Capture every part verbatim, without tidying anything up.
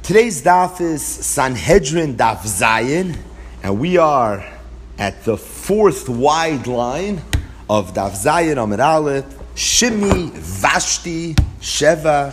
Today's daf is Sanhedrin Daf Zayin, and we are at the fourth wide line of Daf Zayin Amud Aleph. Shimi, Vashti, Sheva,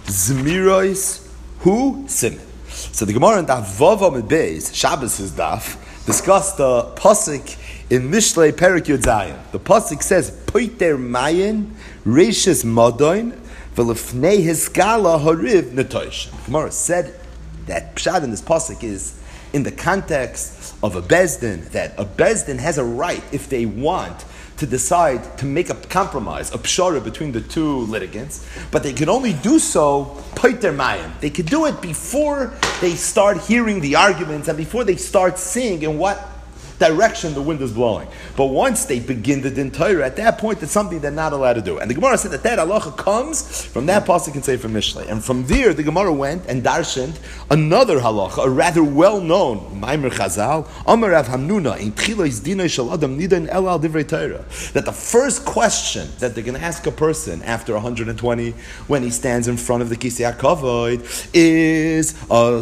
Zmirois, Hu, Sim. So the Gemara in Daf Vav Amud Beis, Shabbos' daf, discussed the pasuk in Mishlei Perek Yud Zayin. The pasuk says, Poiter Mayin, Reishis Madoin, V'lefnei Hiskala Hariv Netosh. Gemara said that Pshad in this pasuk is in the context of a bezdin, that a bezdin has a right, if they want, to decide to make a compromise, a pshara between the two litigants, but they can only do so poiter mayim. They could do it before they start hearing the arguments and before they start seeing in what direction the wind is blowing. But once they begin the din Torah, at that point it's something they're not allowed to do. And the Gemara said that that halacha comes from that pasuk and say from Mishlei. And from there the Gemara went and darshaned another halacha, a rather well-known Maimer Chazal, Amar Rav Hamnuna, in Tchila is dinay shel adam nidan el al divrei Torah, that the first question that they're going to ask a person after one hundred twenty when he stands in front of the Kisei HaKavod is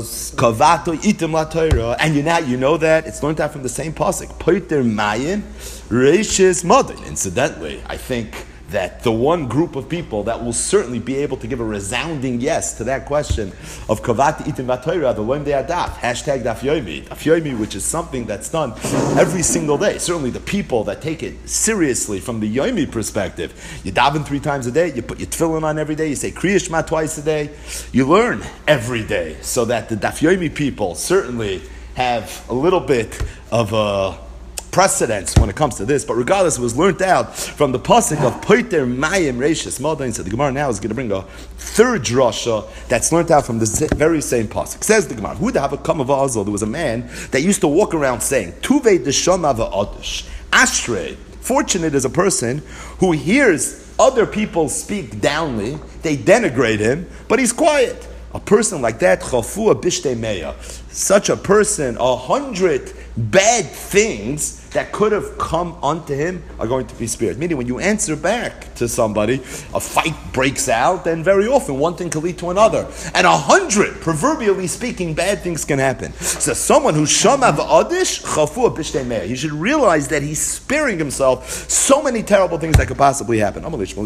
kavato itim la Torah, and you now you know that it's learned out from the same pasuk. Poiter Mayin, Reishis Modin. Incidentally, I think that the one group of people that will certainly be able to give a resounding yes to that question of Kavati Itim Vatayra, the Loim De Adaf, hashtag Daf Yomi, Daf Yomi, which is something that's done every single day. Certainly the people that take it seriously from the Yomi perspective, you daven three times a day, you put your tefillin on every day, you say Kriya Shema twice a day, you learn every day, so that the Daf Yomi people certainly have a little bit of a precedence when it comes to this, but regardless, it was learnt out from the pasuk of Poiter Mayim Reishis Modain. So the Gemara now is going to bring a third drasha that's learnt out from the very same pasuk. Says the Gemara, who have a come of Azal? There was a man that used to walk around saying, Tuvei Deshama va'adish. Ashrei, fortunate is a person who hears other people speak downly, they denigrate him, but he's quiet. A person like that, chafua bishtei meya, such a person, a hundred bad things that could have come onto him are going to be spared. Meaning, when you answer back to somebody, a fight breaks out, and very often one thing can lead to another. And a hundred, proverbially speaking, bad things can happen. So someone who's shama v'adish, chafua bishtei meya, he should realize that he's sparing himself so many terrible things that could possibly happen.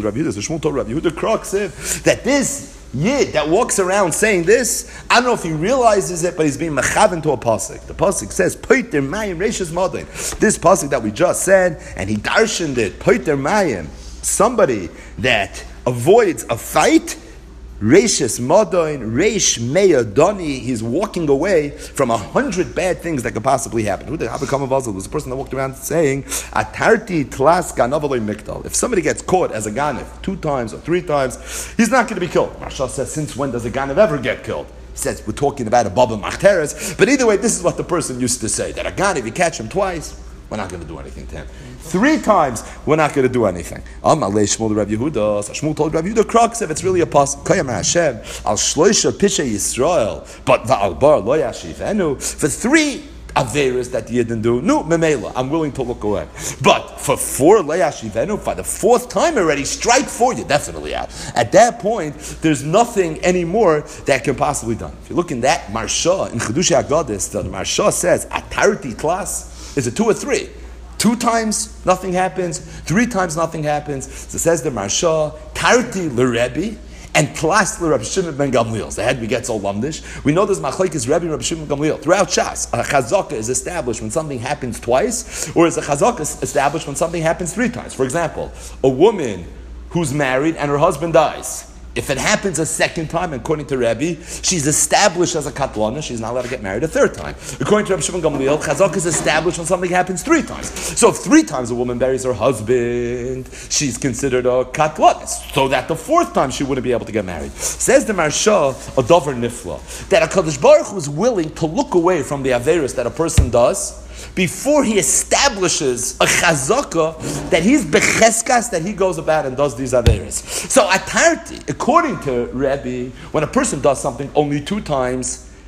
That this Yid that walks around saying this, I don't know if he realizes it, but he's being mechaven to a pasuk. The pasuk says, Poiter Mayim Reishis Modin. This pasuk that we just said, and he darshaned it, Poiter Mayim, somebody that avoids a fight, Reishis Modin, Reish Meya Doni, he's walking away from a hundred bad things that could possibly happen. Who did Habakam of Azal? There was a person that walked around saying, Atarti Tlas Ganavaloi Mikdal. If somebody gets caught as a Ganev two times or three times, he's not going to be killed. Marsha says, since when does a Ganev ever get killed? He says, we're talking about a Baba Machteres, but either way, this is what the person used to say, that a Ganev, you catch him twice, we're not going to do anything to him. Three times, we're not going to do anything. Amalei Shmuel Rav Yehuda. So Shmuel told Rav Yehuda, Kroksev, it's really a pasuk. Kayam Hashem al shloisha pishay Yisrael, but va'al bar lo yashivenu. For three averas that you didn't do, no memela, I'm willing to look away. But for four lo yashivenu, for the fourth time already, strike four, you're definitely out. At that point, there's nothing anymore that can possibly be done. If you look in that Marsha in Chedushei Haggadis, the Marsha says atarti tlas. Is it two or three? Two times nothing happens, three times nothing happens. So it says the Marsha, Tarti l'Rebbe, and Tlas l'Reb Shimon ben Gamliel. The head we get so lumdish. We know this machlekes Rebbe and Reb Shimon ben Gamliel. Throughout Shas, a chazaka is established when something happens twice, or is a chazaka established when something happens three times. For example, a woman who's married and her husband dies. If it happens a second time, according to Rebbe, she's established as a katlana, she's not allowed to get married a third time. According to Rebbe Shimon Gamliel, chazak is established when something happens three times. So if three times a woman buries her husband, she's considered a katlana, so that the fourth time she wouldn't be able to get married. Says the Marsha, a dover nifla, that a Kadosh Baruch Hu is willing to look away from the averis that a person does, before he establishes a chazaka that he's becheskas, that he goes about and does these averis. So atarti, according to Rebbe, when a person does something only two times,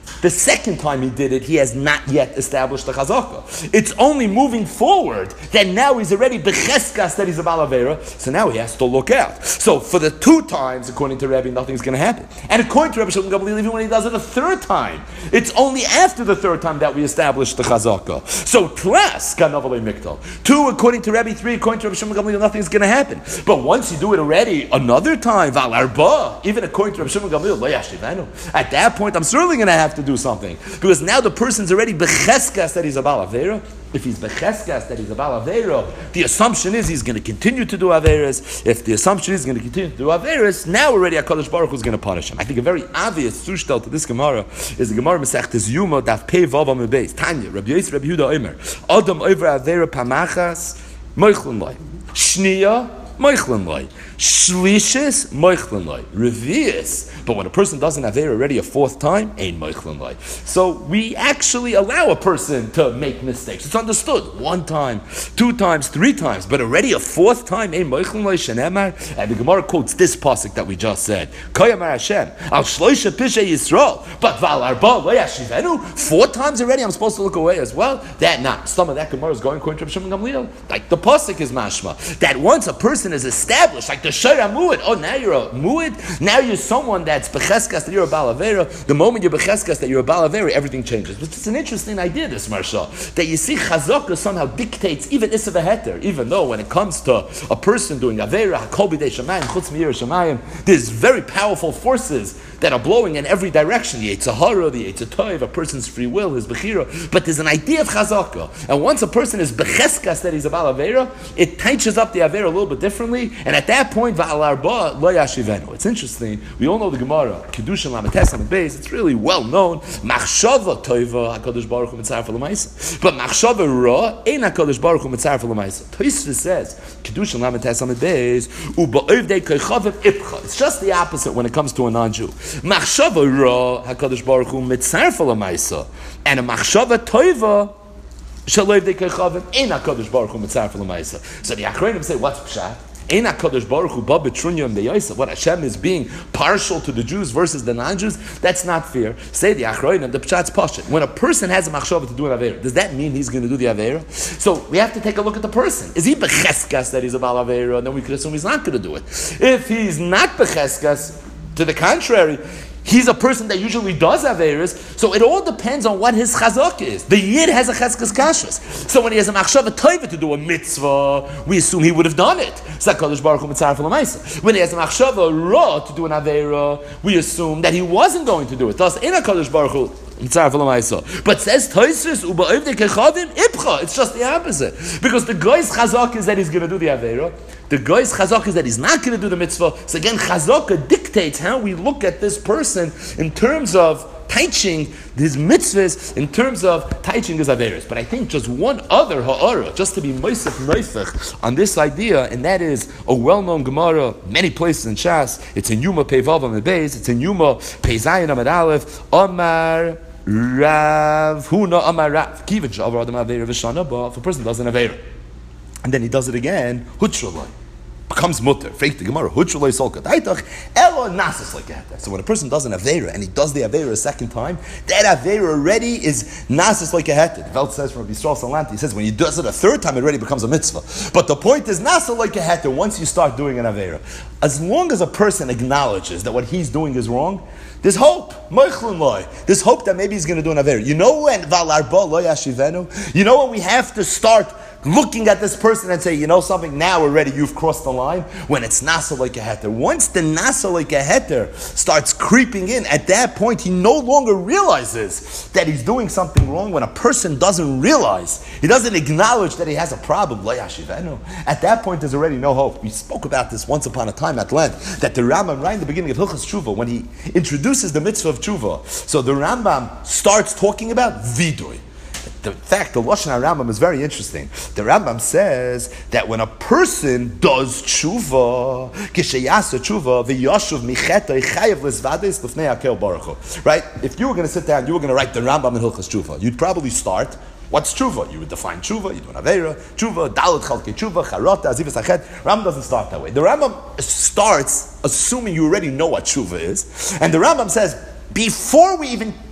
The second time he did it, he has not yet established the chazaka. It's only moving forward that now he's already becheskas that he's a balavera. So now he has to look out. So for the two times, according to Rabbi, nothing's going to happen. And according to Rabbi Shimon Gamliel, even when he does it a third time, it's only after the third time that we establish the chazaka. So tlas kanavale miktal. Two, according to Rabbi. Three, according to Rabbi Shimon Gamliel, nothing's going to happen. But once you do it already another time, val arba, even according to Rabbi Shimon Gamliel, lo yashivanu. At that point, I'm certainly going to have to do something, because now the person's already becheskas that he's a balavera. If he's becheskas that he's a balavera, the assumption is he's going to continue to do averas. If the assumption is he's going to continue to do averas, now already HaKadosh Baruch Hu is going to punish him. I think a very obvious sushtel to this Gemara is the Gemara Masechtes Yuma Daf Pei Vav Amud Beis. Tanya, Rabbi Yosef, Rabbi Yehuda Omer, Adam over avera pamachas moichlin loy, shniya moichlin loy, shlishis moichlin loy, revius. But when a person doesn't have air already a fourth time, ain't moichlin loy. So we actually allow a person to make mistakes. It's understood. One time, two times, three times, but already a fourth time, ain't moichlin loy shenemar. And the Gemara quotes this pasuk that we just said. Koyamar Hashem, al shloisha pishay Yisrael, but val arba lo yashivenu. Four times already, I'm supposed to look away as well. That not. Some of that Gemara is going according to Rabbi Shimon Gamliel. Like the pasuk is mashma. That once a person is established, like the Shara Mu'id, oh, now you're a Mu'id, now you're someone that's becheskas that you're a balavera. The moment you're becheskas that you're a balavera, everything changes. But it's an interesting idea, this Marsha, that you see chazaka somehow dictates even Issa v'heter, even though when it comes to a person doing avera, hakol b'dei shamayim, chutz miyir shamayim, there's very powerful forces that are blowing in every direction. The Yetzer Hara, the Yetzer Tov, a person's free will, his bechira. But there's an idea of chazaka. And once a person is becheskas that he's a balavera, it touches up the avera a little bit differently. And at that point, va'al arba lo yashivenu. It's interesting. We all know the Gemara, Kedushin Lamates on the base. It's really well known. Machshava toiva HaKadosh Baruch Hu mitzaref l'maisa. But machshava ra ein HaKadosh Baruch Hu mitzaref l'maisa. Tosfos says Kedushin Lamates on the base. U'ba'ovdei koichavim ipcha. It's just the opposite when it comes to a non-Jew. Machshava ra HaKadosh Baruch Hu mitzaref l'maisa, and a machshava toiva shaloivdei koichavim ein HaKadosh Baruch Hu mitzaref l'maisa. So the Achronim say, what's pshat? Ein HaKadosh Baruch Hu ba betrunya and beyaisa. What Hashem is being partial to the Jews versus the non-Jews, that's not fair. Say the Achronim, the pshat's pashut. When a person has a machshava to do an avera, does that mean he's going to do the avera? So we have to take a look at the person. Is he becheskas that he's about avera? And then we could assume he's not going to do it. If he's not becheskas, to the contrary, he's a person that usually does averas, so it all depends on what his chazak is. The yid has a cheskas kashrus, so when he has a machshava toiva to do a mitzvah, we assume he would have done it. Sakadosh Baruch Hu mitzaref l'maisa. When he has a machshava ra to do an avera, we assume that he wasn't going to do it. Thus, in a Kadosh Baruch Hu mitzaref l'maisa. But says Tosfos u'ba'ovdei kechavim ipcha. It's just the opposite, because the guy's chazak is that he's going to do the avera. The guy's chazak is that he's not going to do the mitzvah. So again, chazaka dictates how we look at this person in terms of teaching his mitzvahs, in terms of teaching his averas. But I think just one other ha'ara, just to be moisef noifech on this idea, and that is a well-known Gemara, many places in Shas. It's in Yuma Pei Vav Amud Beis. It's in Yuma Pei Zayin Amud Aleph. Amar Rav Huna Amar Rav Kivin Shavar Adam Avera V'Shana Ba. If a person does an avera and then he does it again, hutraloi, becomes mutter. Fake the Gemara. Hutraloi solka daitach elo nasis like that. So when a person does an avera and he does the avera a second time, that avera already is nasis like a heter. The Welt says from Yisrael Salanti, he says when he does it a third time, it already becomes a mitzvah. But the point is nasis like a heter once you start doing an avera. As long as a person acknowledges that what he's doing is wrong, there's hope. There's hope that maybe he's going to do an avera. You know when val arba lo yashivenu? You know when we have to start looking at this person and say, you know something, now already you've crossed the line, when it's nasa like a heter. Once the nasa like a heter starts creeping in, at that point he no longer realizes that he's doing something wrong. When a person doesn't realize, he doesn't acknowledge that he has a problem, at that point there's already no hope. We spoke about this once upon a time at length, that the Rambam, right in the beginning of Hilchas Tshuva, when he introduces the mitzvah of Tshuva, so the Rambam starts talking about vidui. The fact, the Lashon HaRambam is very interesting. The Rambam says that when a person does tshuva, kishayasa tshuva, v'yashuv micheta chayav l'zvades l'fnei hakel baruch hu. Right? If you were going to sit down, you were going to write the Rambam in Hilchas Tshuva, you'd probably start, what's tshuva? You would define tshuva, you do an avera, tshuva, dalet chalkei tshuva, charata, azivas achet. Rambam doesn't start that way. The Rambam starts assuming you already know what tshuva is, and the Rambam says, before we even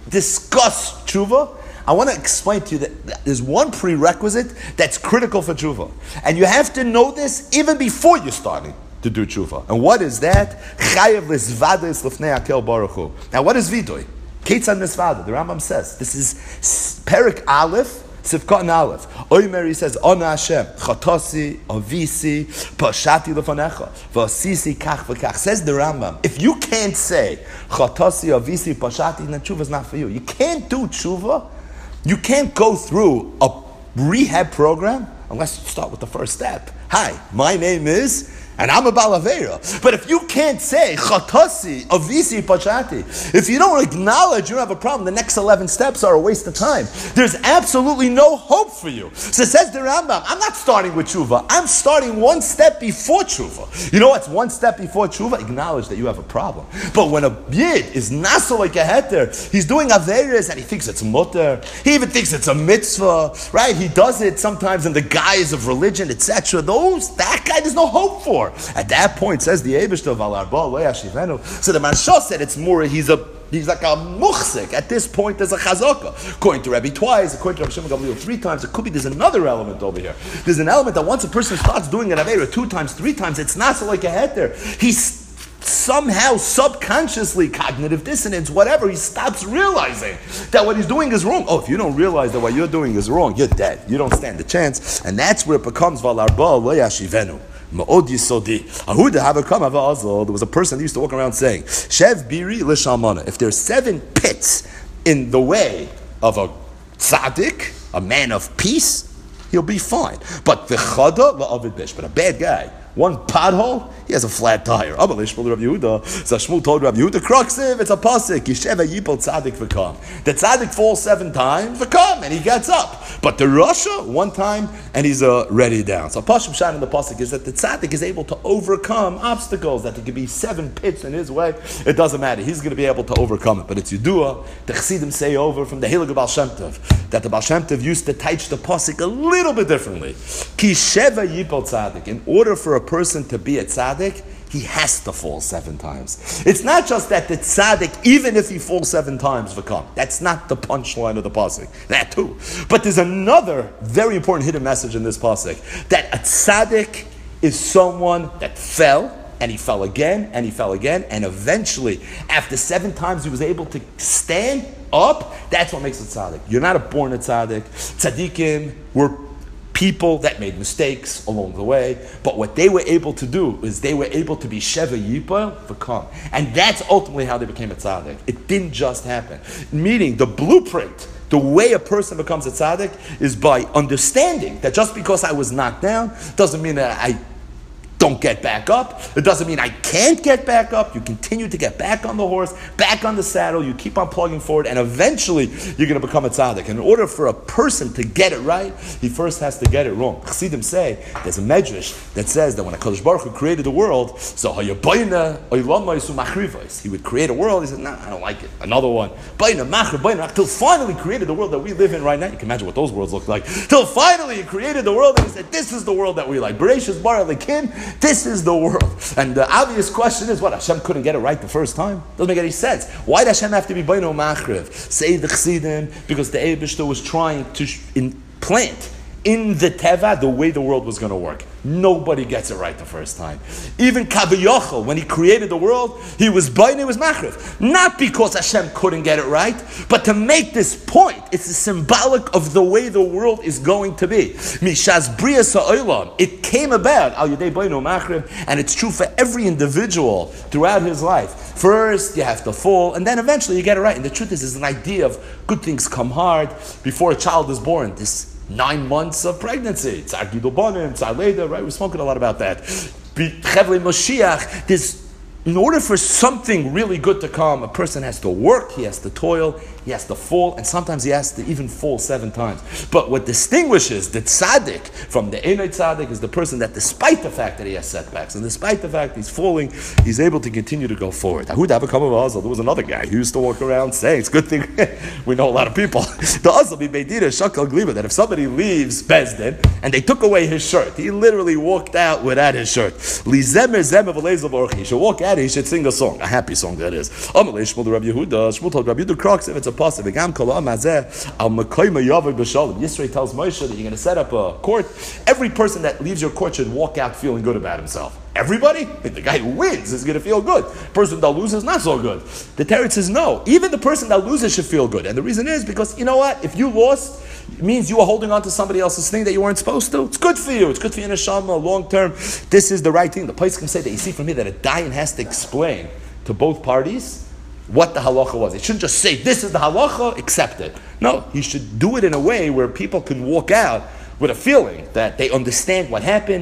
discuss tshuva, I want to explain to you that there's one prerequisite that's critical for tshuva. And you have to know this even before you're starting to do tshuva. And what is that? Chayav l'zvadis l'fnei hakel baruch hu. Now what is vidoy? Ketzad misvada. The Rambam says, this is Perik Aleph, Sivkot Aleph. Oimer, he says, Ona Hashem, Chatasi, Avisi, Pashati lefanecha, Vasisi kach v'kach. Says the Rambam, if you can't say, Chatasi, Avisi, Pashati, then tshuva is not for you. You can't do tshuva. You can't go through a rehab program unless you start with the first step. Hi, my name is, and I'm a Balavera. But if you can't say, Chatasi, Avisi, Pachati, if you don't acknowledge you don't have a problem, the next eleven steps are a waste of time. There's absolutely no hope for you. So says the Rambam, I'm not starting with tshuva. I'm starting one step before tshuva. You know what's one step before tshuva? Acknowledge that you have a problem. But when a yid is naso like a heter, he's doing averes and he thinks it's mutter. He even thinks it's a mitzvah, right? He does it sometimes in the guise of religion, et cetera. Those, that guy, there's no hope for. At that point, says the Eibishter of Al Arba Lo Yashivenu. So the Maharsha said it's more. He's a he's like a muchzik. At this point, there's a chazaka. According to Rabbi twice, according to Rabbi Shimon Gamliel three times. It could be there's another element over here. There's an element that once a person starts doing an avera two times, three times, it's not so like a heter. He's somehow subconsciously cognitive dissonance, whatever, he stops realizing that what he's doing is wrong. Oh, if you don't realize that what you're doing is wrong, you're dead. You don't stand a chance. And that's where it becomes Val Arba Lo Yashivenu. Ma'od Yisodi. Ahuda Havakam Hava Azal. There was a person that used to walk around saying, Shev Biri L'Shalmana. If there's seven pits in the way of a tzaddik, a man of peace, he'll be fine. But the Chada La'avid Bish. But a bad guy, one pothole, he has a flat tire. Abalish for Rabbi Yehuda. Zashmul told Rabbi Yehuda, Kroksiv, it's a pasuk. Yisheva Yipol Tzadik v'kam. The Tzadik falls seven times, v'kam, and he gets up. But the Rasha, one time, and he's uh, ready down. So Pashim Shan in the pasuk is that the Tzadik is able to overcome obstacles, that there could be seven pits in his way. It doesn't matter. He's going to be able to overcome it. But it's Yudua, the Chassidim say over from the Hilig of Baal Shem Tov, that the Baal Shem Tov used to teach the pasuk a little bit differently. Ki Sheva Yipol Tzadik. In order for a person to be a tzaddik, he has to fall seven times. It's not just that the tzaddik, even if he falls seven times, v'kam. That's not the punchline of the pasuk. That too. But there's another very important hidden message in this pasuk, that a tzaddik is someone that fell, and he fell again, and he fell again, and eventually, after seven times he was able to stand up. That's what makes a tzaddik. You're not a born a tzaddik. Tzaddikim were people that made mistakes along the way, but what they were able to do is they were able to be Sheva Yipol v'kam. And that's ultimately how they became a tzaddik. It didn't just happen. Meaning, the blueprint, the way a person becomes a tzaddik is by understanding that just because I was knocked down doesn't mean that I don't get back up. It doesn't mean I can't get back up. You continue to get back on the horse, back on the saddle. You keep on plugging forward, and eventually you're going to become a tzaddik. And in order for a person to get it right, he first has to get it wrong. Chassidim say there's a medrash that says that when HaKadosh Baruch Hu created the world, so he would create a world. He said, "No, nah, I don't like it." Another one, till finally created the world that we live in right now. You can imagine what those worlds look like. Till finally he created the world, and he said, "This is the world that we like." Bereshis bara lekim. This is the world. And the obvious question is, what, Hashem couldn't get it right the first time? Doesn't make any sense. Why does Hashem have to be Baino Machriv? Say the Chassidim, because the Eibishter was trying to implant in the Teva the way the world was going to work. Nobody gets it right the first time. Even Kaviyachal, when he created the world, he was Baino, he was Machriv. Not because Hashem couldn't get it right, but to make this point, it's a symbolic of the way the world is going to be. Mishas Brias Ha'olam, it came about, Al Yedei Baino Machriv, and it's true for every individual throughout his life. First, you have to fall, and then eventually you get it right. And the truth is, there's an idea of good things come hard before a child is born. This Nine months of pregnancy. Tzar Gidul Banim, Tzar Leda, right? We're spoken a lot about that. Chevle Moshiach, there's, in order for something really good to come, a person has to work, he has to toil, he has to fall, and sometimes he has to even fall seven times. But what distinguishes the tzaddik from the Einay tzaddik is the person that, despite the fact that he has setbacks, and despite the fact he's falling, he's able to continue to go forward. There was another guy who used to walk around saying, it's a good thing we know a lot of people, that if somebody leaves Bezdin and they took away his shirt, he literally walked out without his shirt. He should walk out what? He should sing a song, a happy song that is. Amalei Shmuel to Rabbi Yehuda. Shmuel told Rabbi Yehuda Krux if it's a pasuk. V'gam kol ha'am hazeh al mekayma yavod b'shalom. Yisrael tells Moshe that you're going to set up a court. Every person that leaves your court should walk out feeling good about himself. Everybody? The guy who wins is going to feel good. The person that loses, not so good. The Teretz says no. Even the person that loses should feel good. And the reason is because, you know what? If you lost, it means you were holding on to somebody else's thing that you weren't supposed to. It's good for you. It's good for your neshama long term. This is the right thing. The place can say that you see from here that a dayan has to explain to both parties what the halacha was. It shouldn't just say, this is the halacha, accept it. No, he should do it in a way where people can walk out with a feeling that they understand what happened.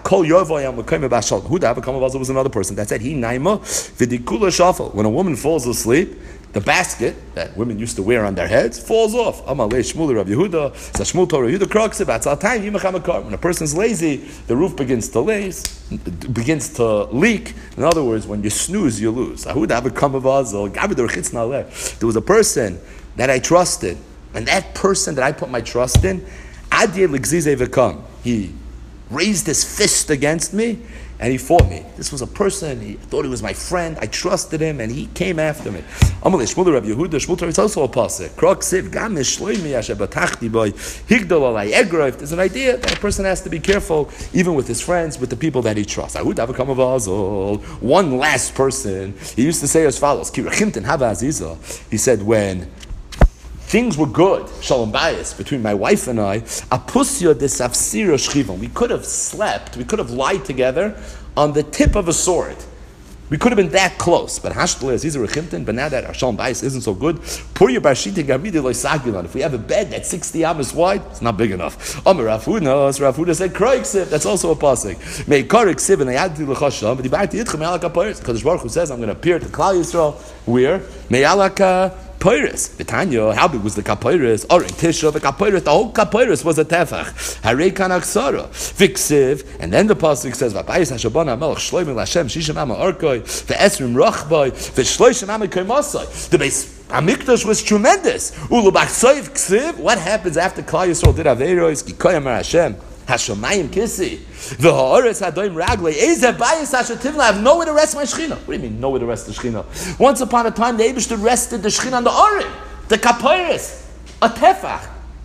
Huda was another person that said, he naima v'dikula shafel. When a woman falls asleep, the basket that women used to wear on their heads falls off. Amalei Shmuel Rav Yehuda. Shmuel told Rav Yehuda Krux about time yimacham akar. When a person's lazy, the roof begins to lace, begins to leak. In other words, when you snooze, you lose. There was a person that I trusted, and that person that I put my trust in, he raised his fist against me and he fought me. This was a person, he thought he was my friend, I trusted him and he came after me. Amalei Shmuel Rav Yehuda. Shmuel is also a pasuk. There's an idea that a person has to be careful even with his friends, with the people that he trusts. One last person, he used to say as follows. He said, when things were good, shalom bayis, between my wife and I, apusya desafsira shchivan. We could have slept, we could have lied together on the tip of a sword. We could have been that close. But hashtale is a rechimtin, but now that our shalom bayis isn't so good, purya barshita gamidi loy sagilan. If we have a bed that's sixty amas wide, it's not big enough. Amar Rav Huna, Rav Huna said, kroiksiv, that's also a pasuk. May kariksiv and ayadi l'chasham, but ibati yitchem alaka payers. Because Baruch Hu says, I'm going to appear to Klal Yisrael, where? May alaka Pyrus. Vitanya, how big was the kapyrus? Or in Tisha, the kapyrus, the whole kapyrus was a tefach. Harei kanaksara. Fiksiv, and then the pasuk says, V'bayis hashabana melech shloimim l'Hashem shishim ama arkoi, ve'esrim rachboi, ve'shloishim ama kaimasai. The base Hamikdash was tremendous. Ulubachsoiv ksiv. What happens after Klal Yisrael did averos? Kikoyam Hashem. Hashemayim kisi. The ha'aretz hadoim raglei. Ezeh bayis hashativna. I have nowhere to rest my shechina. What do you mean nowhere to rest the shechina? Once upon a time, the Eibishter rested the shechina on the arim, the kapayris, a tefach.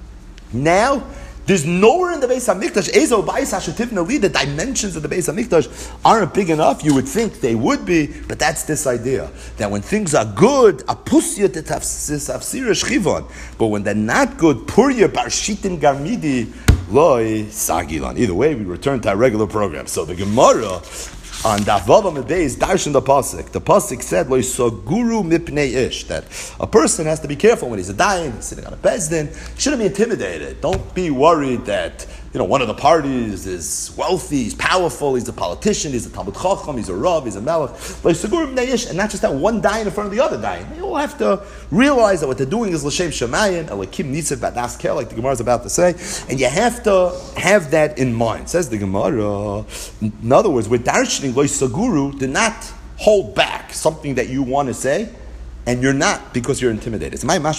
Now, there's nowhere in the Beis Hamikdash. Ezeh bayis hashativna li. The dimensions of the Beis Hamikdash aren't big enough. You would think they would be, but that's this idea that when things are good, apusya tetafsira shchivon. But when they're not good, purya barshitin garmidi. Loi sagilan. Either way, we return to our regular program. So the Gemara on Daf Vav Amud Beis darshan the pasuk. The pasuk said Loi saguru mipnei ish, that a person has to be careful when he's a dayan, sitting on a bezdin. Shouldn't be intimidated. Don't be worried that, you know, one of the parties is wealthy, he's powerful, he's a politician, he's a Talmud Chacham, he's a Rav, he's a Melech. Loi saguru mipnei ish, and not just that one dayan in front of the other dayan. They all have to realize that what they're doing is l'shem shamayim, elakim nitzav badas kel, like the Gemara is about to say, and you have to have that in mind. Says the Gemara. In other words, we're darshaning Loi saguru, do not hold back something that you want to say, and you're not because you're intimidated. Where do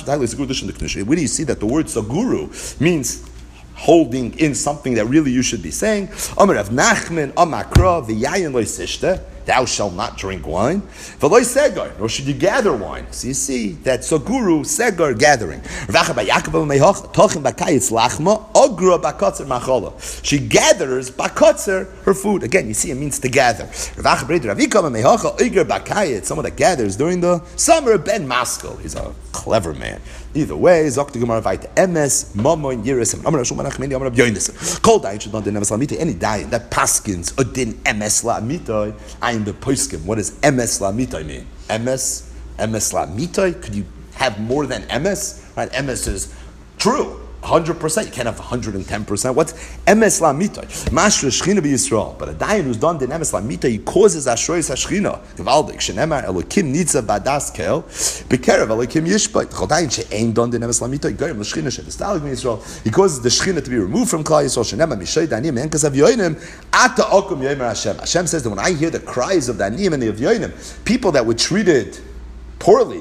you see that the word saguru means holding in something that really you should be saying? Amar Rav Nachman, Amakra, v'yayin Loi sishta. Thou shalt not drink wine. V'loi segar, nor should you gather wine. So you see that saguru, segar, gathering. She gathers bakotzer, her food. Again, you see it means to gather. Someone that gathers during the summer, Ben Maskell. He's a clever man. Either way, Zok Gemara vayt emes mamoin yirisim. Amar Shmuel Nachmeni Amar Rav Yonasan. Kol dayin should not din emes lamita. Any dayin that paskins a din emes lamita. I am the poskim. What does emes lamita mean? Emes, emes lamita. Could you have more than emes? Right? Emes is true. one hundred percent. You can't have one hundred ten percent. What's emes lamita? Mashra shchina be Yisrael. But a dayan who's done din emes lamita, he causes ashrois hashchina. Gevaldik shenemar elokim nitza badas kel bekerev elokim yishbait. Chol dayan she'ein done din emes lamita, yigoyim l'shchina she'v'stalig be Yisrael. He causes the shchina to be removed from Klal Yisrael. Shenemar mishay danim enkas avyonim ata okum yomer Hashem. Hashem says that when I hear the cries of the anim and the avyonim, people that were treated poorly,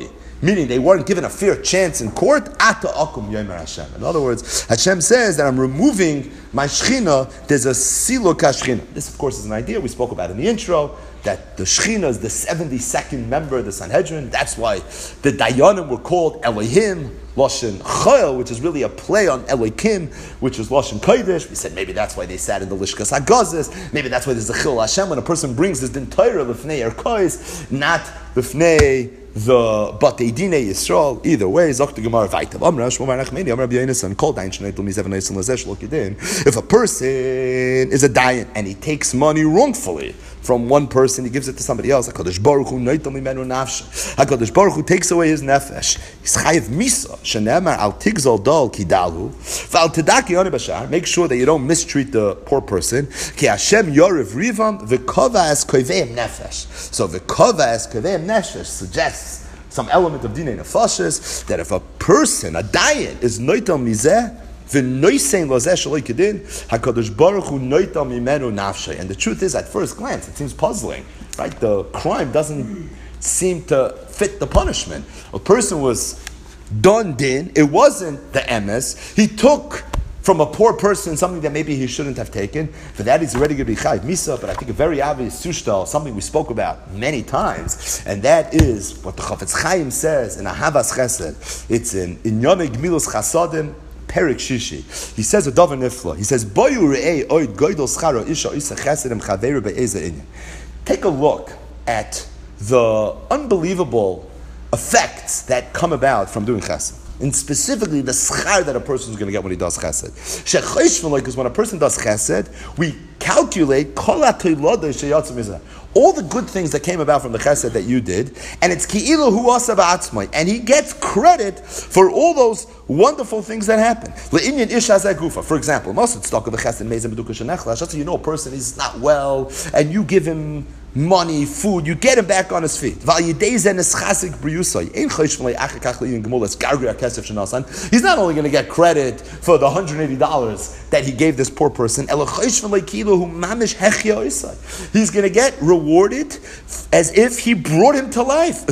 meaning they weren't given a fair chance in court, ata akum yomer Hashem. In other words, Hashem says that I'm removing my Shechina, there's a siluk HaShechina. This, of course, is an idea we spoke about in the intro, that the Shechina is the seventy-second member of the Sanhedrin. That's why the Dayanim were called Elohim, Lashon Chayil, which is really a play on Elohim, which is Lashon Kodesh. We said maybe that's why they sat in the Lishkas HaGazis. Maybe that's why there's a Chil Hashem when a person brings his Din Torah Lefnei Erkois, not Lefnei the Batei Dinei Yisrael. Either way, Zok the Gemara Vaytav Amra Shmuel Nachmeni Amra B'Yonasan Kol Dain Shnei Tul Misev Neisim Lazesh Lokidin. If a person is a dayan and he takes money wrongfully from one person, he gives it to somebody else. HaKadosh Baruch Hu Noitel Mimenu Nafshe. HaKadosh Baruch Hu takes away his nefesh. He's chayiv misa. Shenemar al tigzol dol kidalu. V'al tedaki oni bashar. Make sure that you don't mistreat the poor person. Ki Hashem yorev rivam v'kova es koveim nefesh. So v'kova es koveim nefesh suggests some element of dinei nefashis, that if a person, a dayan, is noitel mizeh, v'noisein lozeh shaloi kedin, HaKadosh Baruch Hu noitel mimenu nafshe. And the truth is, at first glance, it seems puzzling, right? The crime doesn't seem to fit the punishment. A person was done din, it wasn't the emes, he took from a poor person something that maybe he shouldn't have taken. For that, he's already going to be chayiv misa. But I think a very obvious sushtal, something we spoke about many times, and that is what the Chafetz Chaim says in Ahavas Chesed. It's in Inyonei Gmilos Chasadim, Perik Shishi. He says a davar nifla. He says, Boyu re'ei oid goydol scharo isha isa chesedem chaveru be'eza inyan. Take a look at the unbelievable effects that come about from doing chesed. And specifically the schar that a person is going to get when he does chesed. Shechoshvin, because when a person does chesed, we calculate kol ha'toilodei sheyatzim mizeh, all the good things that came about from the chesed that you did, and it's ki'ilu hu asa ba'atzmai, and he gets credit for all those wonderful things that happen. Le'inyan ish hazeh gufa. For example, most of the stock of the chesed meizem b'duka shenechla. Just so you know, a person is not well, and you give him money, food, you get him back on his feet. He's not only going to get credit for the one hundred eighty dollars that he gave this poor person, he's going to get rewarded as if he brought him to life.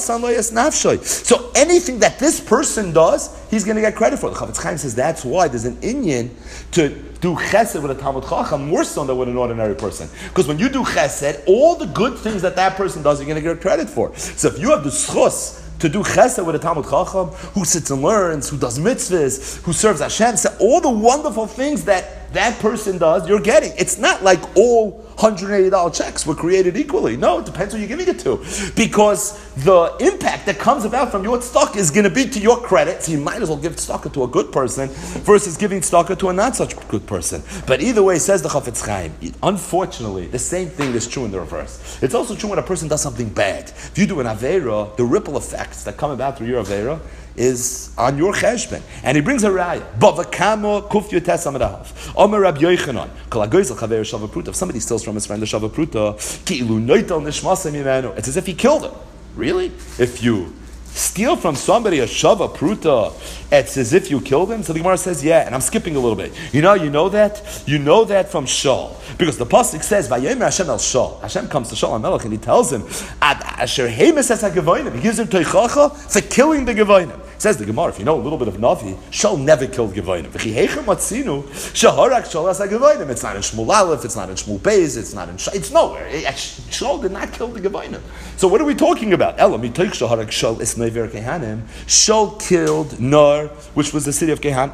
So anything that this person does, he's going to get credit for. The Chafetz Chaim says that's why there's an inyan to do chesed with a Talmud Chacham more so than with an ordinary person. Because when you do chesed, all the good things that that person does, you're going to get credit for. So if you have the schus to do chesed with a Talmud Chacham, who sits and learns, who does mitzvahs, who serves Hashem, so all the wonderful things that that person does, you're getting. It's not like all one hundred eighty dollars checks were created equally. No, it depends who you're giving it to. Because the impact that comes about from your tzedakah is going to be to your credit, so you might as well give tzedakah to a good person versus giving tzedakah to a not such good person. But either way, says the Chafetz Chaim, unfortunately, the same thing is true in the reverse. It's also true when a person does something bad. If you do an Aveira, the ripple effects that come about through your Aveira is on your cheshbon. And he brings a raya. Bavakamo kuf yotes amadav. Omer Rabbi Yochanan. Kol hagoyzel chaver shava pruta. If somebody steals from his friend the shava pruta, ki ilu noitel nishmasem yimenu. It's as if he killed him. Really? If you steal from somebody a shava pruta, it's as if you killed him? So the Gemara says, yeah, and I'm skipping a little bit. You know, you know that? You know that from Shaul. Because the pasuk says, Vayomer Hashem el Shaul. Hashem comes to Shaul HaMelech and he tells him, Ad asher heimes es ha-gevonim. He gives him teichacha for killing the gevonim. Says the Gemara, if you know a little bit of Navi, Shaul never killed gevonim. V'chi heichem matzinu, shaharak Shaul has ha-gevonim. It's not in Shmuel Aleph, it's not in Shmuel Beis, it's not in Shaul, it's nowhere. Shaul did not kill the gevonim. So what are we talking about? Elam, mitoich shaharak Shaul es never kehanim. Shaul killed Nar, which was the city of Kehan.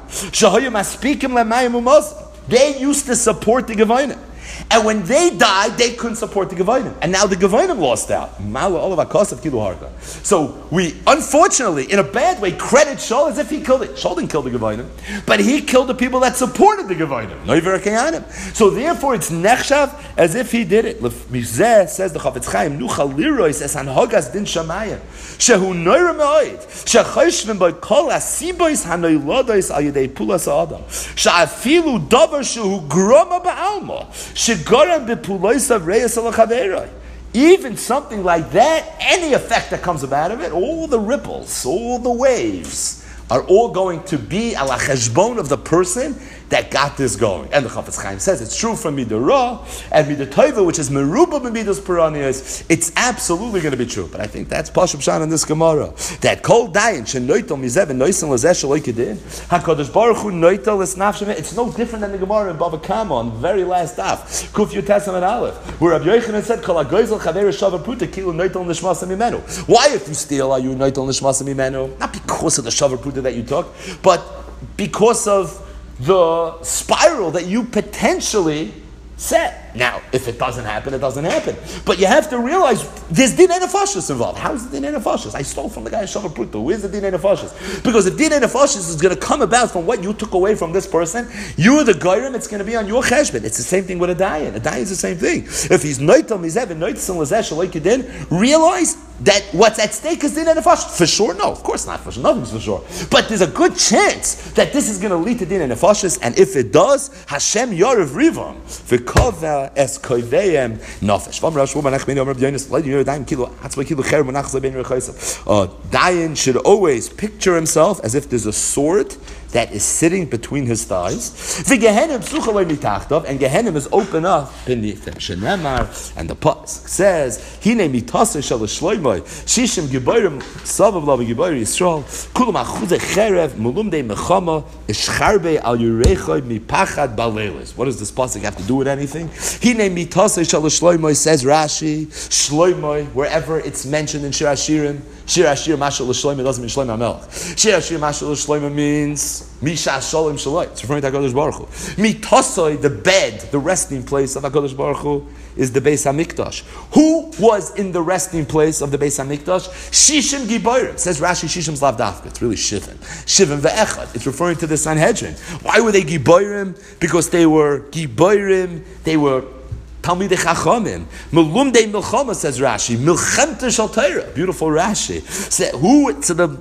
They used to support the Gevonim. And when they died, they couldn't support the Gevonim. And now the Gevonim lost out. So we, unfortunately, in a bad way, credit Shaul as if he killed it. Shaul didn't kill the Gevonim, but he killed the people that supported the Gevonim. So therefore, it's nechshav as if he did it. Mizeh, says the Chafetz Chaim, nuchal lirois es hanhogas din shamayim. Shehu noira me'oid. Shechoshvim by kol asibois hanoilodois al yedei pulas ha'adam. She'afilu davar shehu groma ba'alma. Even something like that, any effect that comes about of it, all the ripples, all the waves, are all going to be ala cheshbon of the person that got this going. And the Chafetz Chaim says it's true from Midara and Midatova, which is Meruba B'midas Piranias. It's absolutely going to be true. But I think that's Pashup Shan in this Gemara. That Kol Dayan Shenoitel Mizev and Noisin Lazesh Shaloikidin Hakadosh Baruch Hu Noitel Esnafshem. It's no different than the Gemara in Bava Kama on the very last daf. Kuf Yutesam and Aleph, where Rabbi Yochanan said Kol Hagoyzel Chaver Shavar Pruta Kilu Noitel Nishmasam Imenu. Why, if you steal, are you Noitel Nishmasam Imenu? Not because of the Shavar Pruta that you took, but because of the spiral that you potentially set. Now, if it doesn't happen, it doesn't happen. But you have to realize there's din nefashis involved. How is the din nefashis? I stole from the guy Shavar Pruta. Where's the din nefashis? Because the din nefashis is going to come about from what you took away from this person. You're the goyim. It's going to be on your cheshbon. It's the same thing with a dayan. A dayan is the same thing. If he's noitel mizev and noitel lazesh like you did, realize that what's at stake is din nefashis. For sure, no, of course not for sure. Nothing's for sure. But there's a good chance that this is going to lead to din nefashis, and if it does, Hashem Yorev Rivam v'kova es koiveyem nafesh. Vam Rosh Woman Achmeni Omer B'Yonis L'Leidin Yer Dayan Kilo Hatzvay Kilo Cher Monach Zay Ben Rechaysav. Dayan should always picture himself as if there's a sword that is sitting between his thighs. V'gehenim psuchalei mitachtav, and Gehenim is open up beneath him. Shenemar, and the pasuk says, Hine mitase shel shloimoi shishim giborim savav lav giborim Yisrael kulam achuzei cherev mulumdei mechama ischarbe al yurechoi mipachad balelis. What does this pasuk have to do with anything? Hine mitase shel shloimoi, says Rashi, shloimoi, wherever it's mentioned in Shir Hashirim, Shir Hashir Mashal Shloimeh doesn't mean Shloimeh HaMelech. Shir Hashir Mashal Shloimeh means Misha Shalom Shaloi. It's referring to HaKadosh Baruch Hu. Mitosoi, the bed, the resting place of HaKadosh Baruch Hu, is the Beis HaMikdash. Who was in the resting place of the Beis HaMikdash? Shishim Giborim. Says Rashi, Shishim's Lav Dafka. It's really Shivim. Shivim Ve'echad. It's referring to the Sanhedrin. Why were they Giborim? Because they were Giborim, they were Talmidei Chachamim. Melumdei Milchama, says Rashi. Milchemte Shal Torah. Beautiful Rashi. So who, to the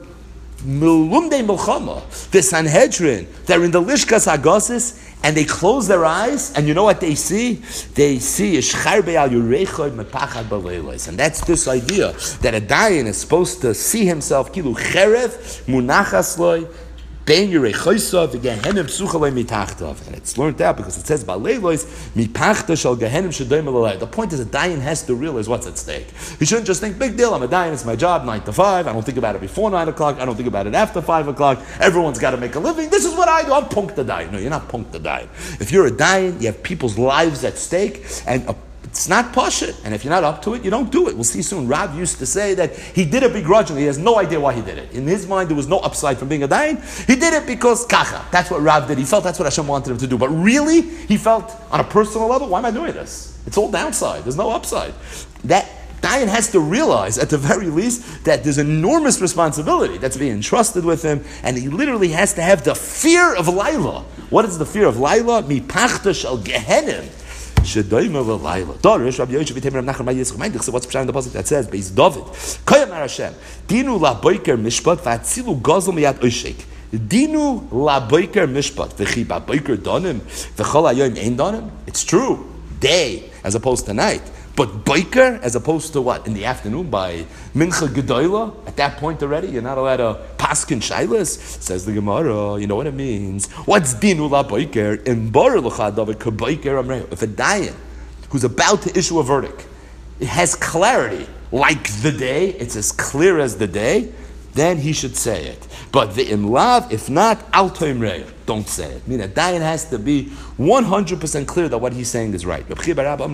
Melumdei Milchama, the Sanhedrin, they're in the Lishkas Hagasis, and they close their eyes, and you know what they see? They see Ishcharbe al Yurechod Mepachad Balelos. And that's this idea that a dayan is supposed to see himself, Kilu Cherev, Munachas Loi, Ben Yerechosav, Gehenim Psuchalei Mitachtav. And it's learned out because it says Balelos, Mipachta Shal Gehenim Shadoim Alalei. The point is a dayan has to realize what's at stake. He shouldn't just think, big deal, I'm a dayan, it's my job, nine to five. I don't think about it before nine o'clock. I don't think about it after five o'clock. Everyone's got to make a living. This is what I do. I'm punk the dayan. No, you're not punk the dayan. If you're a dayan, you have people's lives at stake, and a it's not pashut, and if you're not up to it, you don't do it. We'll see soon. Rav used to say that he did it begrudgingly. He has no idea why he did it. In his mind, there was no upside from being a dayan. He did it because kacha. That's what Rav did. He felt that's what Hashem wanted him to do. But really, he felt on a personal level, why am I doing this? It's all downside. There's no upside. That dayan has to realize, at the very least, that there's enormous responsibility that's being entrusted with him, and he literally has to have the fear of Laila. What is the fear of Laila? Mipachta shel Gehenim. Shedoyim of Laila. Dorish Rabbi Yochanan V'Temer Rav Nachman Yitzchak. Mind this, what's in the pasuk that says, Beis David. Koyam Hashem. Dinu la boiker mishpat v'atzilu gazol miyad oishek. Dinu la boiker mishpat v'chi ba boiker donim v'chol hayom ein donim. It's true, day as opposed to night. But boiker as opposed to what? In the afternoon by mincha gedoyla. At that point already, you're not allowed to paskin shailas. Says the Gemara. You know what it means? What's dinu la boiker? In bar l'cha davar kaboiker amrei. If a dayan who's about to issue a verdict, it has clarity like the day. It's as clear as the day. Then he should say it. But the imlav, if not, al toimrei. Don't say it. I mean, a dayan has to be one hundred percent clear that what he's saying is right. If the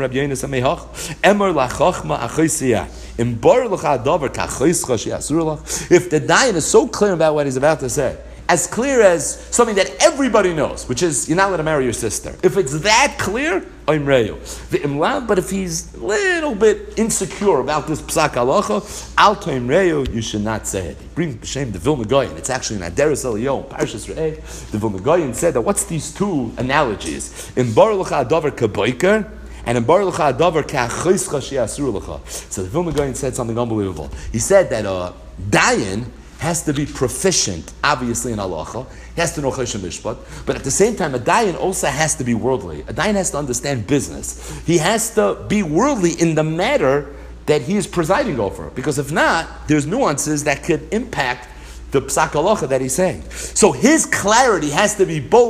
dayan is so clear about what he's about to say, as clear as something that everybody knows, which is, you're not allowed to marry your sister. If it's that clear, I'm reyo. The imlav, but if he's a little bit insecure about this psak halacha, al toim reyo, you should not say it. Bring b'shem the Vilna Gaon. It's actually in Aderes Eliyahu, Parshas Re'eh. The Vilna Gaon said that what's these two analogies? In bar l'cha adavar kaboiker, and in bar l'cha adavar ka'achoischa she'asur l'cha. So the Vilna Gaon said something unbelievable. He said that a dayan has to be proficient, obviously, in halacha. He has to know choshen mishpat, but at the same time, a dayan also has to be worldly. A dayan has to understand business. He has to be worldly in the matter that he is presiding over, because if not, there's nuances that could impact the psak halacha that he's saying. So his clarity has to be both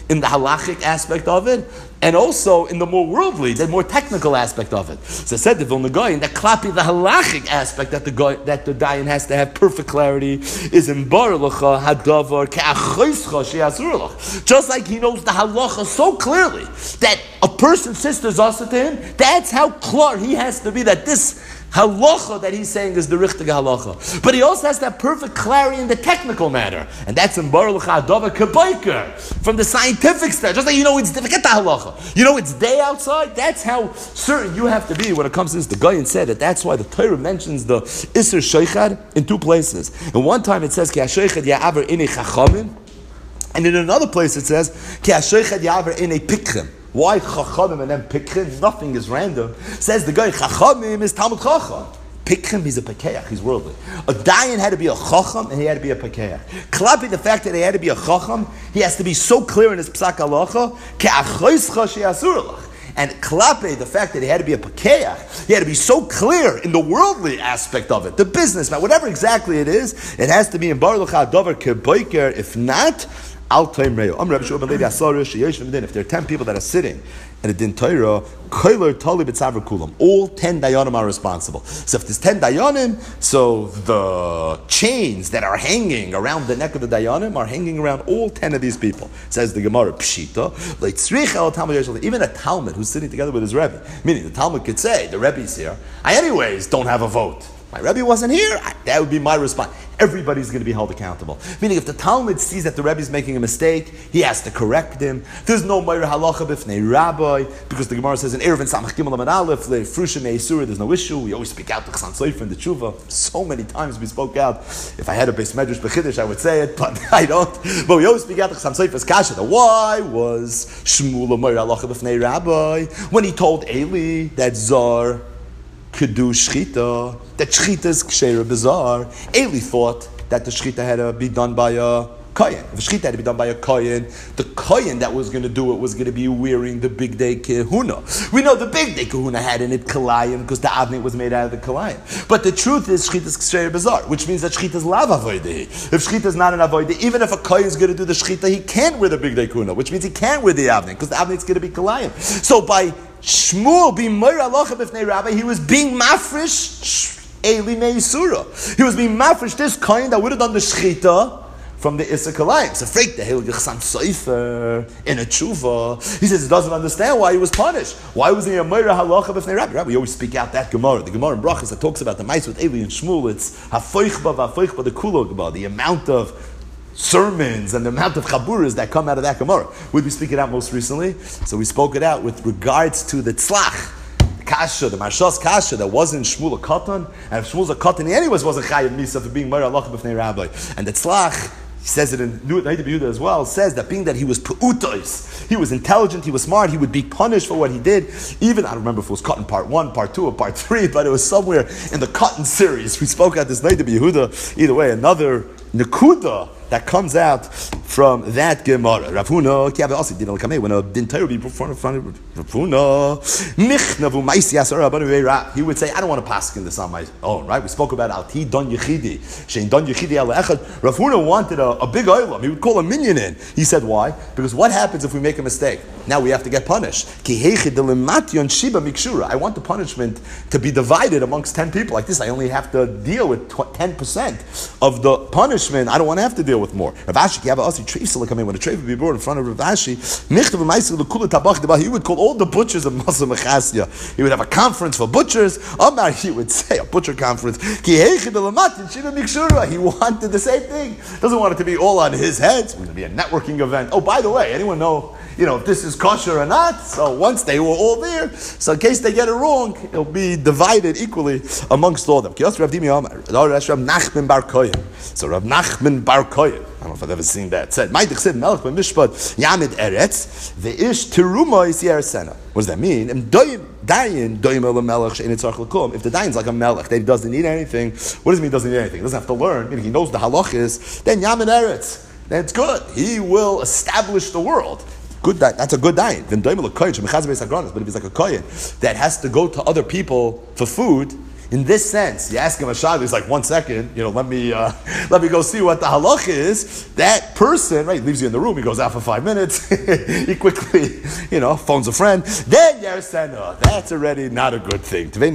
in the halachic aspect of it, and also in the more worldly, the more technical aspect of it. So I said the Vilna Gaon, that klapi, the halachic aspect that the guy, that the dayan has to have perfect clarity is in bar lecha hadavar ke'achoischa she'asur lach. Just like he knows the halacha so clearly that a person's sister is also to him, that's how clear he has to be that this halacha that he's saying is the richtige halacha. But he also has that perfect clarity in the technical matter. And that's in bar lecha hadavar ke'boiker, from the scientific stuff. Just like you know it's forget the halacha. You know it's day outside. That's how certain you have to be when it comes to this. The Gaon said that that's why the Torah mentions the Isser Sheichad in two places. And one time it says Ki ha-sheichad ya'aver inei chachamim, and in another place it says Ki ha-sheichad ya'aver inei pikchim. Why chachamim and then pikchim? Nothing is random. Says the guy, chachamim is Talmud Chacham. Pikchim, he's a pekeach, he's worldly. A dayan had to be a chacham and he had to be a pekeach. Klapi, the fact that he had to be a chacham, he has to be so clear in his psak halacha, ke'achoischa she'asur lach. And klape, the fact that he had to be a pakeach, he had to be so clear in the worldly aspect of it, the business, whatever exactly it is, it has to be in bar lecha davar keboiker. If not, al time reo. If there are ten people that are sitting in a din Torah, all ten dayanim are responsible. So if there's ten dayanim, so the chains that are hanging around the neck of the dayanim are hanging around all ten of these people. Says the Gemara, Pshita, even a Talmud who's sitting together with his Rebbe, meaning the Talmud could say, the Rebbe's here, I anyways don't have a vote. My Rebbe wasn't here, that would be my response. Everybody's going to be held accountable. Meaning, if the Talmud sees that the Rebbe is making a mistake, he has to correct him. There's no Meir Halacha b'fnei Rabbi, because the Gemara says in Eruvin Samach Gimel Amud Aleph, Frusha Me'isura, there's no issue. We always speak out the Chsan Sofer and the Tshuva. So many times we spoke out. If I had a Beis Medrash B'Chiddush, I would say it, but I don't. But we always speak out the Chsan Sofer's Kasha. Why was Shmuel a Meir Halacha b'fnei Rabbi when he told Eli that Zar could do shchita, that shchita is ksheira bizarre? Eli thought that the shchita had to be done by a kohen. If the shchita had to be done by a kohen, the kohen that was going to do it was going to be wearing the big day kahuna. We know the big day kahuna had in it kalayim because the avnei was made out of the kalayim. But the truth is shchita is ksheira bizarre, which means that shchita is lav avodah. If shchita is not an avodah, even if a kohen is going to do the shchita, he can't wear the big day kahuna, which means he can't wear the avnei because the avnei is going to be kalayim. So by Shmuel being Meir Halacha b'fnei Rabbi, he was being mafresh Eli Meisura. He was being mafresh this kind that would have done the shchita from the Issa Kalayim. So freak the Hilgich Chsan Sofer in a tshuva. He says he doesn't understand why he was punished. Why wasn't he a Meir Halacha b'fnei Rabbi? Right? We always speak out that Gemara. The Gemara in Brachas that talks about the mice with Eli and Shmuel. It's hafoichba v'afoichba the kulogba, the amount of sermons and the amount of chaburas that come out of that Gemara. Would we speak it out most recently? So we spoke it out with regards to the tzlach, the kasha, the marshas kasha that wasn't Shmuel a katan, and if Shmuel's a katan, he anyways wasn't chayav misa for being Meir Halacha b'fnei Rabbi. And the tzlach, he says it in Na'id B'Yehuda as well, says that being that he was peutos, he was intelligent, he was smart, he would be punished for what he did. Even, I don't remember if it was Cotton part one, part two, or part three, but it was somewhere in the Cotton series. We spoke at this Na'id B'Yehuda. Either way, another Nekuda that comes out from that Gemara. Rav Huna, Kiabe also didn't come when a din Torah be performed in front of Rav Huna. Michnavu Maisi Asara Abanu Eira. He would say, I don't want to paskin this on my own, right? We spoke about Alti Don Yechidi. Shein Don Yechidi Al Echad. Rav Huna wanted a, a big oilam. He would call a minion in. He said, why? Because what happens if we make a mistake? Now we have to get punished. I want the punishment to be divided amongst ten people. Like this, I only have to deal with ten percent of the punishment. I don't want to have to deal with more. Rav Ashi, when a treif would be brought in front of Rav Ashi, he would call all the butchers of Masa Mechasya. He would have a conference for butchers. Omar, he would say, a butcher conference. He wanted the same thing. Doesn't want it to be all on his head. It's going to be a networking event. Oh, by the way, anyone know, you know, if this is kosher or not? So once they were all there, so in case they get it wrong, it'll be divided equally amongst all of them. So Rav Nachman Bar Kohen. So Rav Nachman Bar Kohen, I don't know if I've ever seen that, said, Ma'idich said, Melech b'mishpat Yamid Eretz, ve'ish teruma is yersena. What does that mean? If the dayan's like a melech, that he doesn't need anything, what does it mean he doesn't need anything? He doesn't have to learn, meaning he knows the halach is, then Yamid Eretz. Then it's good. He will establish the world. Good, that's a good dayan. But if he's like a kohen that has to go to other people for food, In this sense, you ask him a shayla, he's like, one second, you know, let me uh, let me go see what the halach is. That person, right, leaves you in the room, he goes out for five minutes, he quickly, you know, phones a friend. Then you're saying, oh, that's already not a good thing. The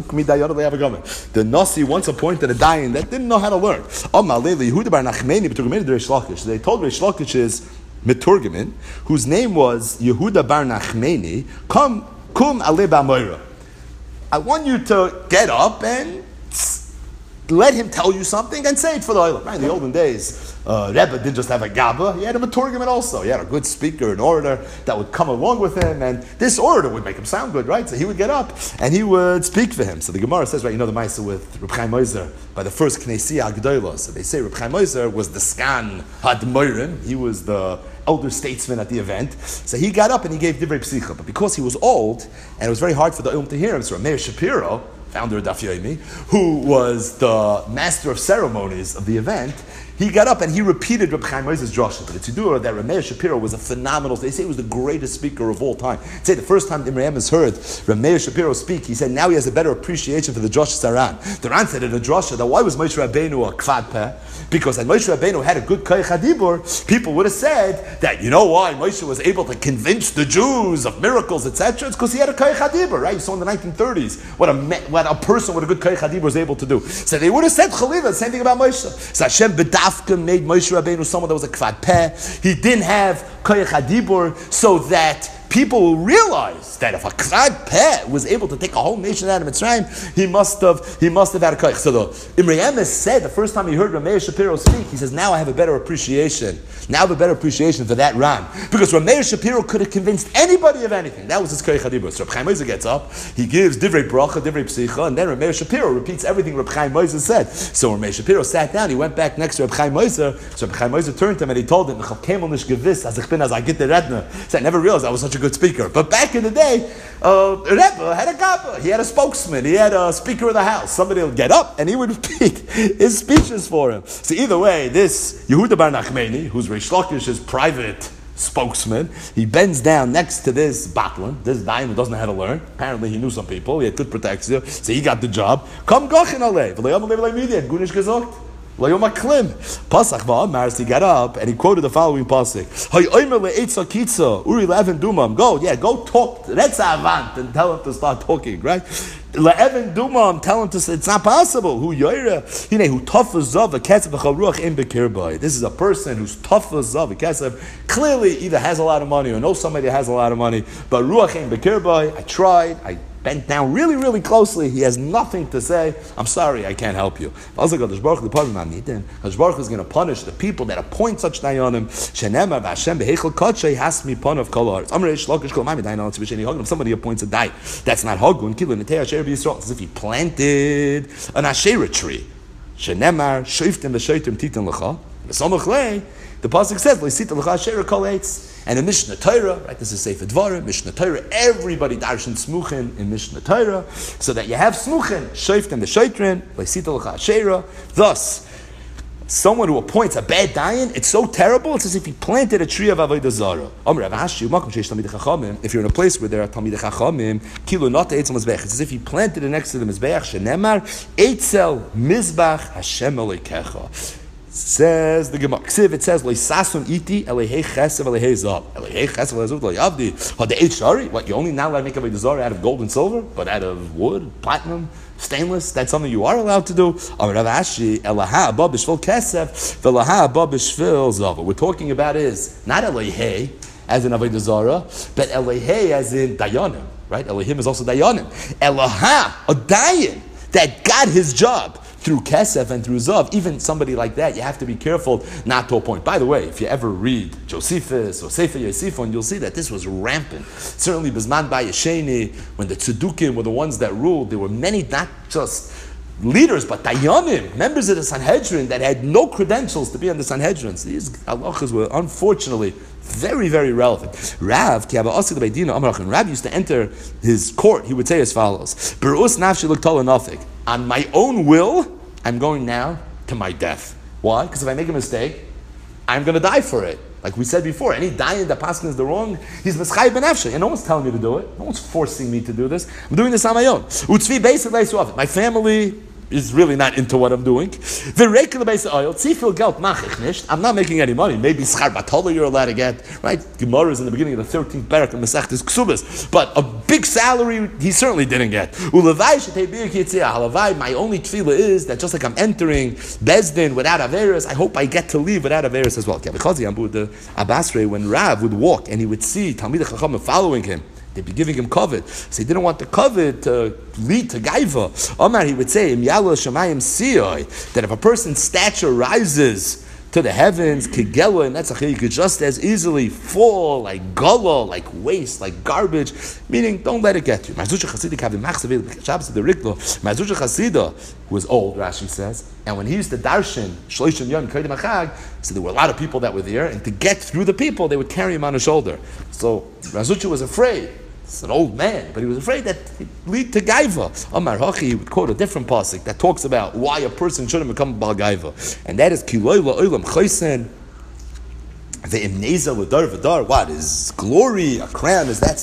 Nasi once appointed a dayan that didn't know how to learn. So they told Reish Lakish's Meturgemin, whose name was Yehuda bar Nachmeni, come, kum ale ba'moira. I want you to get up and let him tell you something and say it for the oilam. Right? In the olden days, uh, Rebbe didn't just have a gaba, he had a Meturgemin also. He had a good speaker, an orator that would come along with him, and this orator would make him sound good, right? So he would get up and he would speak for him. So the Gemara says, right, you know the Maisa with Reb Chaim Ozer by the first Knessia Agdola. So they say Reb Chaim Ozer was the Skan Hadmoirim, he was the elder statesman at the event. So he got up and he gave Divrei Psicha. But because he was old, and it was very hard for the Umm to hear him, so Meir Shapiro, founder of Daf Yomi, who was the master of ceremonies of the event, he got up and he repeated Reb Chaim Ozer's drasha. But it's Yidurah that Rameir Shapiro was a phenomenal, they say he was the greatest speaker of all time. They say the first time Imre has heard Rameir Shapiro speak, he said now he has a better appreciation for the drasha Saran. The Ran said in the drasha that why was Moshe Rabbeinu a kvad peh? Because when Moshe Rabbeinu had a good koyach hadibur, people would have said that, you know why Moshe was able to convince the Jews of miracles, et cetera. It's because he had a koyach hadibur, right? You saw in the nineteen thirties what a what a person with a good koyach hadibur was able to do. So they would have said Chalila, the same thing about Moshe. So Hashem bedafka made Moshe Rabbeinu someone that was a kvad peh. He didn't have koyach hadibur, so that people will realize that if a kvad peh was able to take a whole nation out of Mitzrayim, he must have he must have had a koyach. So the Imre Emes said the first time he heard Rameir Shapiro speak, he says, now I have a better appreciation. Now I have a better appreciation for that Ram. Because Rameir Shapiro could have convinced anybody of anything. That was his koyach hadibur. So Reb Chaim Ozer gets up, he gives divrei bracha, divrei psicha, and then Rameir Shapiro repeats everything Reb Chaim Ozer said. So Rameir Shapiro sat down, he went back next to Reb Chaim Ozer, so Reb Chaim Ozer turned to him and he told him, so I never realized I was such a good speaker. But back in the day, uh, Rebbe had a gabba. He had a spokesman. He had a speaker of the house. Somebody would get up and he would repeat his speeches for him. So either way, this Yehuda bar Nachmeni, who's Reish Lakish's private spokesman, he bends down next to this Batlan, this dayan who doesn't know how to learn. Apparently he knew some people. He had good protection. So he got the job. Come gochin alei. V'lo yom alei v'lo gunish gezogt. Pasach va'amar, he got up and he quoted the following pasuk. Uri le'evan dumam. Go, yeah, go talk. Let's avant and tell him to start talking, right? Le'evan dumam, tell him to say it's not possible. Who yoira? Hine who tafas zav v'ketzav v'charuach im bekirbai. This is a person who's tafas zav v'ketzav. Clearly, either has a lot of money or knows somebody that has a lot of money. But ruach im bekirbai. I tried. I bent down really, really closely. He has nothing to say. I'm sorry, I can't help you. Also, Kadosh Baruch Hu, Kadosh Baruch Hu is going to punish the people that appoint such dayanim. Shenemar v'Hashem beheichel kodshei hasmi panav kol haaretz. Amrei shlokish kol mami dayan altzvi sheni hagim. If somebody appoints a day that's not hagun, kilu netei asher b'Yisrael. It's as if he planted an asherah tree. Shenemar shoiftem v'shoitem titan lecha. V'samach lei. The pasuk says, "Leisita lecha asherah kol eitz." And in Mishnah Torah, right, this is Sefer Dvarim, Mishnah Torah, everybody darshan smuchen in Mishnah Torah, so that you have smuchen, shoiftem the shoitrin, leisita l'cha asherah. Thus, someone who appoints a bad dayan, it's so terrible, it's as if he planted a tree of avodah zarah. If you're in a place where there are talmidei chachamim, kilu not eitzel mizbech, it's as if he planted it next to the mizbech, shenemar, eitzel mizbach Hashem Elokecha. Says the Gemara. It says Leisasun iti elehei chesev elehei zav. Elehei chesev elehei zav loyavdi. Hadei shari. What, you're only not allowed to make a zara out of gold and silver, but out of wood, platinum, stainless. That's something you are allowed to do. Amar Rav Ashi elaha abba b'shvil kesef v'elaha abba b'shvil zav. We're talking about is not elehei as in avodah zara, but elehei as in dayanim. Right? Elohim is also dayanim. Elaha, a dayan that got his job through Kesef and through Zav, even somebody like that, you have to be careful not to appoint. By the way, if you ever read Josephus or Sefer Yosifon, you'll see that this was rampant. Certainly, Bizman Bayesheni, when the Tzedukim were the ones that ruled, there were many, not just leaders, but Dayanim, members of the Sanhedrin that had no credentials to be on the Sanhedrin. So these halachas were unfortunately very, very relevant. Rav, Rav used to enter his court, he would say as follows, on my own will, I'm going now to my death. Why? Because if I make a mistake, I'm going to die for it. Like we said before, any dayan that paskin is the wrong, he's Mischai ben Efshe. And no one's telling me to do it. No one's forcing me to do this. I'm doing this on my own. Utzvi basically so often. My family is really not into what I'm doing. I'm not making any money. Maybe schar batola you're allowed to get, right? Gemara is in the beginning of the thirteenth parak of Masechtas Ksubas. But a big salary, he certainly didn't get. My only tefillah is that just like I'm entering Bezdin without Averis, I hope I get to leave without Averis as well. Because the Abasre, when Rav would walk and he would see Talmidei Chachamim following him, they'd be giving him covet. So he didn't want the covet to lead to gaiva. Omar, he would say, Im yalo shamayim siyoi, that if a person's stature rises to the heavens, kigela and netzach, you could just as easily fall like gala, like waste, like garbage. Meaning, don't let it get you. Mazusha Chasidik have the machzavil Shabbos of the Riklo. Mazusha Chasida was old, Rashi says, and when he used to darshan shloishim yom kodim hachag, so there were a lot of people that were there, and to get through the people, they would carry him on his shoulder. So Mazusha was afraid. It's an old man, but he was afraid that it would lead to gaiva. Amar Hachi, he would quote a different pasuk that talks about why a person shouldn't become a bal gaiva, and that is kiloy la'olam chaysen ve'imneza l'dar v'dar. What is glory? A crown is that